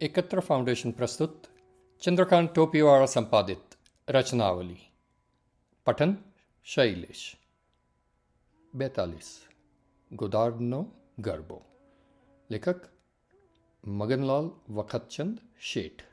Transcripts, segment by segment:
एकत्र फाउंडेशन प्रस्तुत चंद्रकांत टोपीवाड़ा संपादित रचनावली। पठन शैलेश। 42 गोदार्डनो गरबो। लेखक મગનલાલ વખતચંદ શેઠ।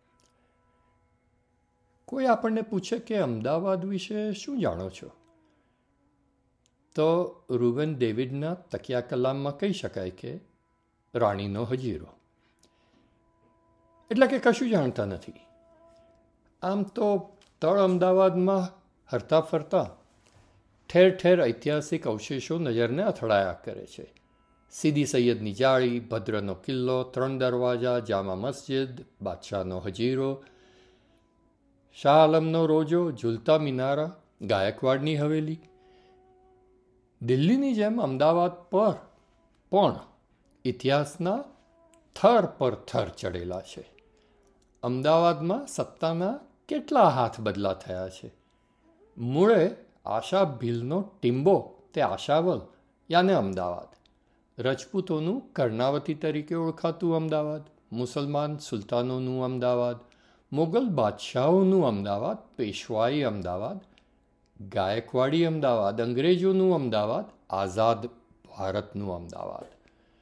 કોઈ આપણને પૂછે કે અમદાવાદ વિશે શું જાણો છો, તો રૂબેન ડેવિડના તકિયા કલામમાં કહી શકાય કે રાણીનો હજીરો, એટલે કે કશું જાણતા નથી। આમ તો તળ અમદાવાદમાં હરતા ફરતા ઠેર ઠેર ઐતિહાસિક અવશેષો નજરને અથડાયા કરે છે। સીદી સૈયદની જાળી, ભદ્રનો કિલ્લો, 3 દરવાજા, જામા મસ્જિદ, બાદશાહનો હજીરો, શાહ આલમનો રોજો, ઝૂલતા મિનારા, ગાયકવાડની હવેલી। દિલ્હીની જેમ અમદાવાદ પર પણ ઇતિહાસના થર પર થર ચડેલા છે। અમદાવાદમાં સત્તાના કેટલા હાથ બદલા થયા છે। મૂળે આશા ભીલનો ટીમ્બો તે આશાવલ યાને અમદાવાદ, રજપૂતોનું કર્ણાવતી તરીકે ઓળખાતું અમદાવાદ, મુસલમાન સુલતાનોનું અમદાવાદ, મોગલ બાદશાહોનું અમદાવાદ, પેશવાઈ અમદાવાદ, ગાયકવાડી અમદાવાદ, અંગ્રેજોનું અમદાવાદ, આઝાદ ભારતનું અમદાવાદ।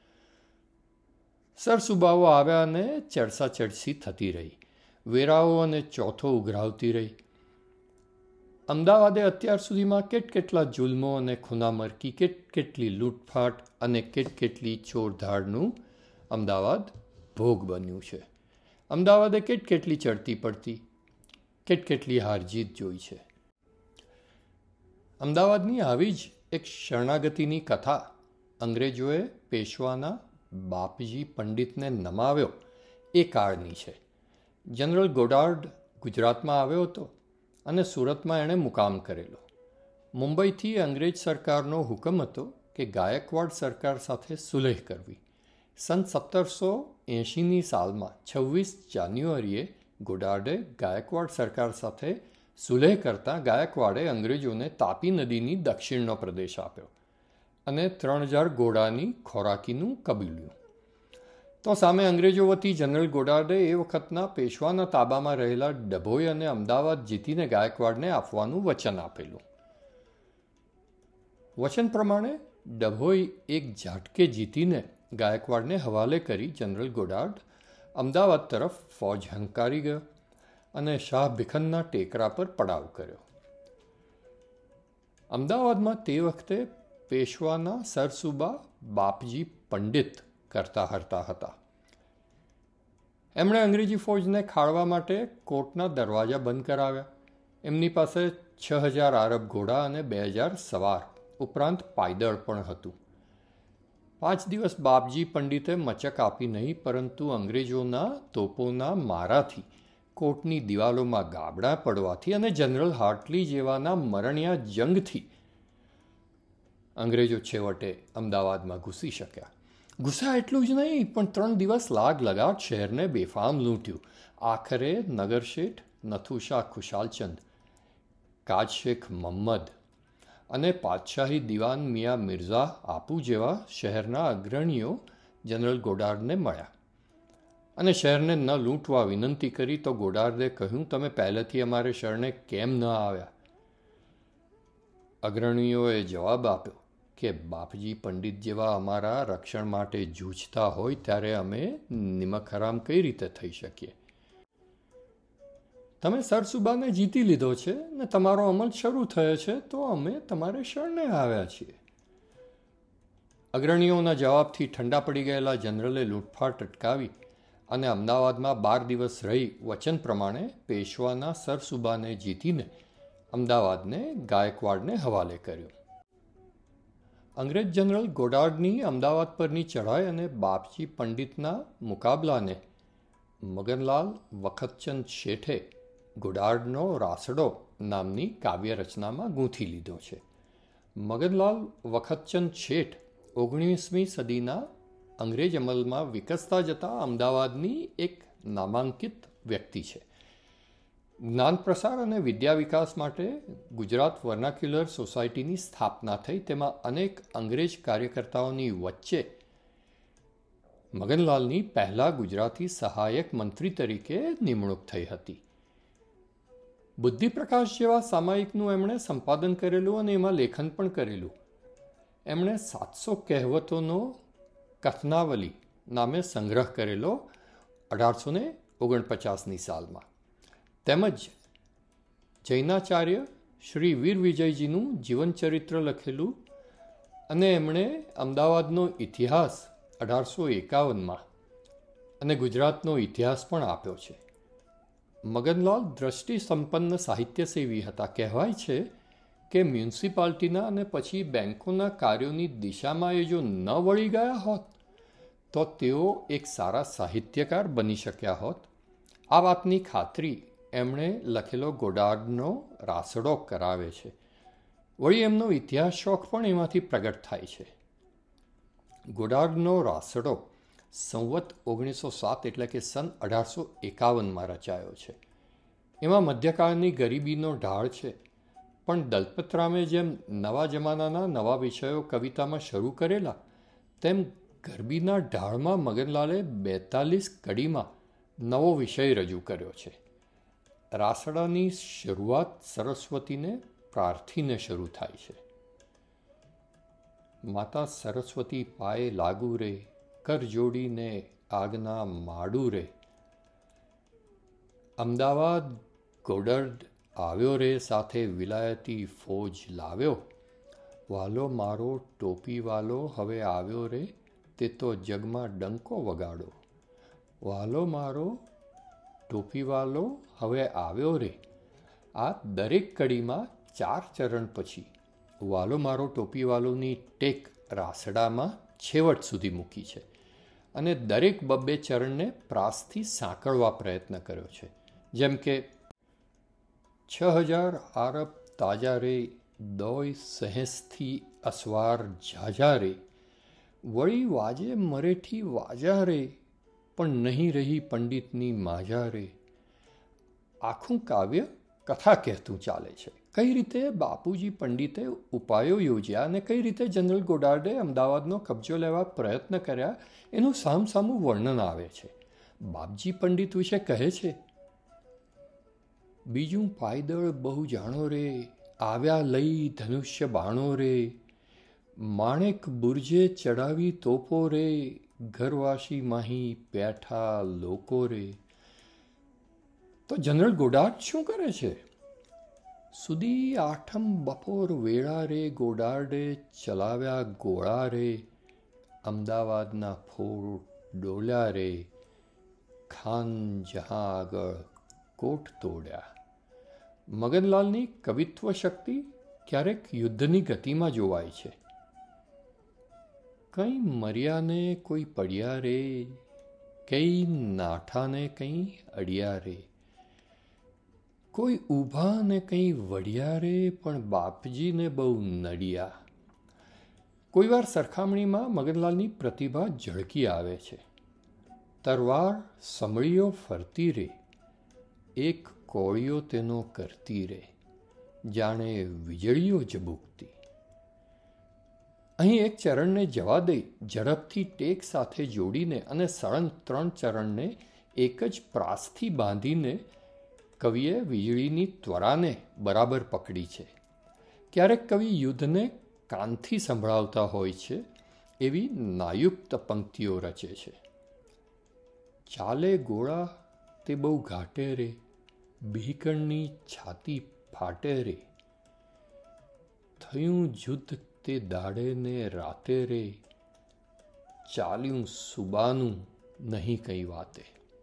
સરસુબાઓ આવ્યા અને ચડસા ચડસી થતી રહી, વેરાઓ અને ચોથો ઉઘરાવતી રહી। અમદાવાદે અત્યાર સુધીમાં કેટલા જુલ્મો અને ખૂનામરકી, કેટલી લૂંટફાટ અને કેટલી ચોરધાડનું અમદાવાદ ભોગ બન્યું છે। અમદાવાદે કેટલી ચડતી પડતી, કેટલી હારજીત જોઈ છે। અમદાવાદની આવી જ એક શરણાગતિની કથા અંગ્રેજોએ પેશવાના બાપજી પંડિતને નમાવ્યો એ કાળની છે। જનરલ ગોડાર્ડ ગુજરાતમાં આવ્યો હતો અને સુરતમાં એણે મુકામ કરેલો। મુંબઈથી અંગ્રેજ સરકારનો હુકમ હતો કે ગાયકવાડ સરકાર સાથે સુલેહ કરવી। સન 1780ની સાલમાં 26 જાન્યુઆરીએ ગોડાર્ડે ગાયકવાડ સરકાર સાથે સુલેહ કરતાં ગાયકવાડે અંગ્રેજોને તાપી નદીની દક્ષિણનો પ્રદેશ આપ્યો અને 3000 ઘોડાની ખોરાકીનું કબૂલ્યું। તો સામે અંગ્રેજો વતી જનરલ ગોડાર્ડે એ વખતના પેશવાના તાબામાં રહેલા ડભોઈ અને અમદાવાદ જીતીને ગાયકવાડને આપવાનું વચન આપેલું। વચન પ્રમાણે ડભોઈ એક ઝાટકે જીતીને ગાયકવાડને હવાલે કરી જનરલ ગોડાર્ડ અમદાવાદ તરફ ફોજ હંકારી ગયો અને શાહ ભિખનના ટેકરા પર પડાવ કર્યો। અમદાવાદમાં તે વખતે પેશવાના સરસુબા બાપજી પંડિત કરતા હરતા હતા। એમણે અંગ્રેજી ફૌજને ખાળવા માટે કોટના દરવાજા બંધ કરાવ્યા। એમની પાસે 6000 આરબ ઘોડા અને 2000 સવાર ઉપરાંત પાયદળ પણ હતું। 5 દિવસ બાપજી પંડિતે મચક આપી નહીં, પરંતુ અંગ્રેજોના તોપોના મારાથી, કોટની દિવાલોમાં ગાબડા પડવાથી અને જનરલ હાર્ટલી જેવાના મરણિયા જંગથી અંગ્રેજો છેવટે અમદાવાદમાં ઘૂસી શક્યા। ઘૂસ્યા એટલું જ નહીં, પણ 3 દિવસ લાગ લગાટ શહેરને બેફામ લૂંટ્યું। આખરે નગરશેઠ નથુશા ખુશાલચંદ, કાજ શેખ મહમ્મદ અને પાતશાહી દિવાન મિયા મિર્ઝા આપુ જેવા શહેરના અગ્રણીઓ જનરલ ગોડાર્ડને મળ્યા અને શહેરને ન લૂંટવા વિનંતી કરી। તો ગોડાર્ડે કહ્યું, તમે પહેલેથી અમારે શરણે કેમ ન આવ્યા? અગ્રણીઓએ જવાબ આપ્યો કે બાપજી પંડિત જેવા અમારા રક્ષણ માટે જૂਝતા હોય ત્યારે અમે નિમક હરામ કઈ રીતે થઈ શકીએ? તમે સરસુબાને જીતી લીધો છે ને તમારો અમલ શરૂ થયો છે, તો અમે તમારે શરણે આવ્યા છીએ। અગ્રણીઓના જવાબથી ઠંડા પડી ગયેલા જનરલે લૂંટફાટ અટકાવી અને અમદાવાદમાં 12 દિવસ રહી વચન પ્રમાણે પેશવાના સરસુબાને જીતીને અમદાવાદને ગાયકવાડને હવાલે કર્યો। અંગ્રેજ જનરલ ગોડાર્ડની અમદાવાદ પરની ચઢાઈ અને બાપજી પંડિતના મુકાબલાને મગનલાલ વખતચંદ શેઠે ગોડાર્ડનો રાસડો નામની કાવ્ય રચનામાં ગૂંથી લીધો છે। મગનલાલ વખતચંદ શેઠ 19મી સદીના અંગ્રેજ અમલમાં વિકસતા જતા અમદાવાદની એક નામાંકિત વ્યક્તિ છે। જ્ઞાન પ્રસાર અને વિદ્યા વિકાસ માટે ગુજરાત વર્નાક્યુલર સોસાયટીની સ્થાપના થઈ। તેમાં અનેક અંગ્રેજ કાર્યકર્તાઓની વચ્ચે મગનલાલની પહેલા ગુજરાતી સહાયક મંત્રી તરીકે નિમણૂક થઈ હતી. બુદ્ધિપ્રકાશ જેવા સામાયિકનું એમણે સંપાદન કરેલું અને એમાં લેખન પણ કરેલું. એમણે 700 કહેવતોનો કથનાવલી નામે સંગ્રહ કરેલો 1849ની સાલમાં. તેમજ જૈનાચાર્ય શ્રી વીર વિજયજીનું જીવનચરિત્ર લખેલું અને એમણે અમદાવાદનો ઇતિહાસ 1851માં અને ગુજરાતનો ઇતિહાસ પણ આપ્યો છે. મગનલાલ દ્રષ્ટિ સંપન્ન સાહિત્યસેવી હતા. કહેવાય છે કે મ્યુનિસિપાલિટીના અને પછી બેંકોના કાર્યોની દિશામાં એ જો ન વળી ગયા હોત તો તેઓ એક સારા સાહિત્યકાર બની શક્યા હોત. આ વાતની ખાતરી એમણે લખેલો ગોડાર્ડનો રાસડો કરાવે છે. વળી એમનો ઇતિહાસ શોખ પણ એમાંથી પ્રગટ થાય છે. ગોડાર્ડનો રાસડો સંવત 1907 એટલે કે સન 1851માં રચાયો છે. એમાં મધ્યકાળની ગરીબીનો ઢાળ છે. પણ દલપતરામે જેમ નવા જમાનાના નવા વિષયો કવિતામાં શરૂ કરેલા તેમ ગરબીના ઢાળમાં મગનલાલે 42 કડીમાં નવો વિષય રજૂ કર્યો છે. રાસડાની શરૂઆત સરસ્વતીને પ્રાર્થીને શરૂ થાય છે. માતા સરસ્વતી પાએ લાગુ રે, કર જોડીને આગના માડું રે. અમદાવાદ ગોડર્ડ આવ્યો રે, સાથે વિલાયતી ફોજ લાવ્યો. વાલો મારો ટોપીવાલો હવે આવ્યો રે, તે તો જગમાં ડંકો વગાડો. વાલો મારો ટોપીવાલો હવે આવ્યો રે. આ દરેક કડીમાં 4 ચરણ પછી વાલો મારો ટોપીવાલોની ટેક રાસડામાં છેવટ સુધી મૂકી છે અને દરેક 2 ચરણને પ્રાસથી સાંકળવા પ્રયત્ન કર્યો છે. જેમ કે 6000 આરબ તાજા રે, દોય સહેસથી અસવાર ઝાઝા રે. વળી વાજે મરેઠી વાજા રે, પણ નહીં રહી પંડિતની માજા રે. આખું કાવ્ય કથા કહેતું ચાલે છે. કઈ રીતે બાપુજી પંડિતે ઉપાયો યોજ્યા અને કઈ રીતે જનરલ ગોડાર્ડે અમદાવાદનો કબજો લેવા પ્રયત્ન કર્યા એનું સામસામું વર્ણન આવે છે. બાપજી પંડિત વિશે કહે છે, બીજું પાયદળ બહુ જાણો રે, આવ્યા લઈ ધનુષ્ય બાણો રે. માણેક બુરજે ચડાવી તોપો રે, ઘરવાસી માહી પેઠા લોકો રે. તો જનરલ ગોડાર્ડ શું કરે છે? સુધી આઠમ બપોર વેળા રે, ગોડાર્ડે ચલાવ્યા ગોળા રે. અમદાવાદના ફોર્ટ ડોલ્યા રે, ખાન જહાં આગળ કોટ તોડ્યા. મગનલાલની કવિત્વ શક્તિ ક્યારેક યુદ્ધની ગતિમાં જોવાય છે. કંઈ મર્યાને કોઈ પડ્યા રે, કઈ નાઠાને કંઈ અડ્યા રે. કોઈ ઊભા ને કંઈ વળ્યા રે, પણ બાપજીને બહુ નડ્યા. કોઈ વાર સરખામણીમાં મગનલાલની પ્રતિભા ઝળકી આવે છે. તરવાર સમળીઓ ફરતી રે, એક કોળીઓ તેનો કરતી રે, જાણે વીજળીઓ ઝબૂકતી. અહીં એક ચરણને જવા દઈ ઝડપથી ટેક સાથે જોડીને અને સળંગ 3 ચરણને એક જ પ્રાસથી બાંધીને કવિએ વીજળીની ત્વરાને બરાબર પકડી છે. ક્યારેક કવિ યુદ્ધને કાનથી સંભળાવતા હોય છે એવી નાયુક્ત પંક્તિઓ રચે છે. ચાલે ગોળા તે બહુ ઘાટે રે, બિહકણની છાતી ફાટે રે. થયું યુદ્ધ તે દાડે ને રાતે રે, ચાલ્યું સુબાનું નહીં કંઈ વાતે.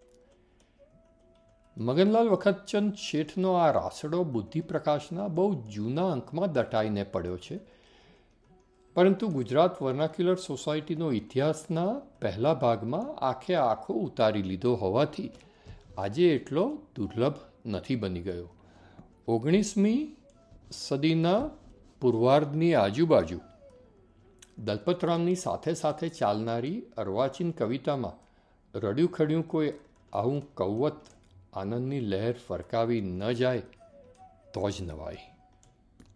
મગનલાલ વખતચંદ શેઠનો આ રાસડો બુદ્ધિપ્રકાશના બહુ જૂના અંકમાં દટાઈને પડ્યો છે, પરંતુ ગુજરાત વર્નાક્યુલર સોસાયટીનો ઇતિહાસના પહેલા ભાગમાં આખે આખો ઉતારી લીધો હોવાથી આજે એટલો દુર્લભ નથી બની ગયો. 19મી સદીના પૂર્વાર્ધની આજુબાજુ દલપતરામની સાથે સાથે ચાલનારી અર્વાચીન કવિતામાં રડ્યું ખડ્યું કોઈ આવું કૌવત આનંદની લહેર ફરકાવી ન જાય તો જ નવાય.